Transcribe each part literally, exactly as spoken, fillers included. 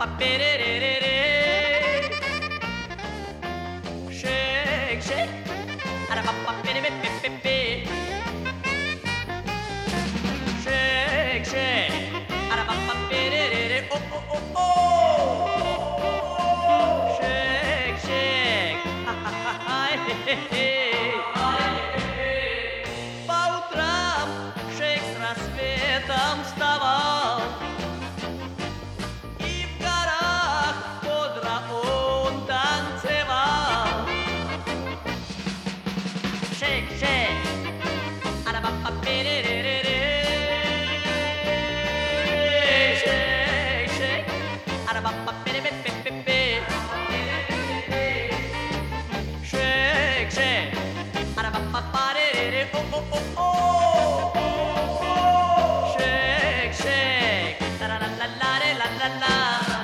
Arabapapapiririririri. Shake, shake. Arabapapiripipipipi. Shake, shake. Arabapapiriririr. Oh, oh, oh, oh. Shake, shake. Ha, ha, ha, ha. He, he, he. По утрам шейк с рассветом вставал, и в горах бодро он танцевал. Шейк, шейк, арабапапиририрiri. Шейк, шейк, арабапапирипипипипи. Шейк, шейк, арабапапарирiri. О-о-о-о. Shake, shake, la la la la la la la.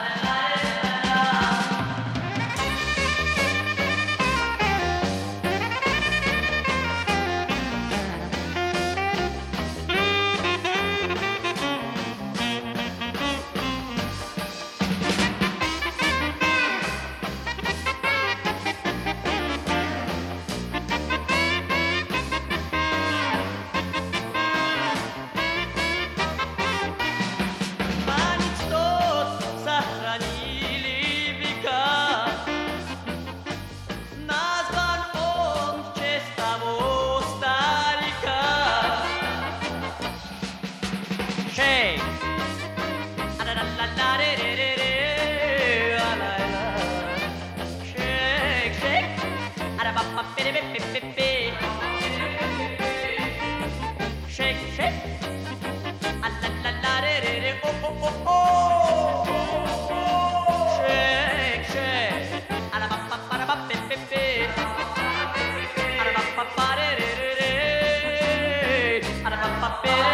Танец тот сохранили века, назван он в честь того старика. Shake, а-ла-ла-ла-ла-ри-ри-ри-ри, а-ла-ла. Shake, shake, а-ра-ба-ба-пи-ри-пи-пи-пи. Shake, shake, а-ла-ла-ла-ри-ри-ри, о-о-о-о. Shake, shake, а-ра-ба-ба-ба-ра-ба-пи-пи-пи. А-ра-ба-ба-ба-ри-ри-ри-ри, а-ра-ба-ба-пи-ри.